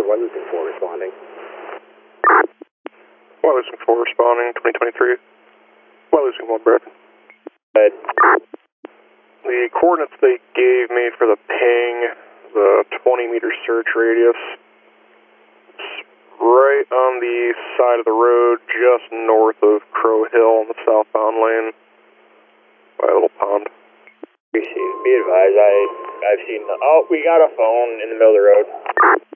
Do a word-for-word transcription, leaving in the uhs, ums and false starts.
White Losing four responding. White Losing four responding, twenty twenty-three. White Losing one, Brad. Ed. The coordinates they gave me for the ping, the twenty meter search radius, it's right on the side of the road, just north of Crow Hill on the southbound lane, by a little pond. Be advised, I, I've seen, the, oh, we got a phone in the middle of the road.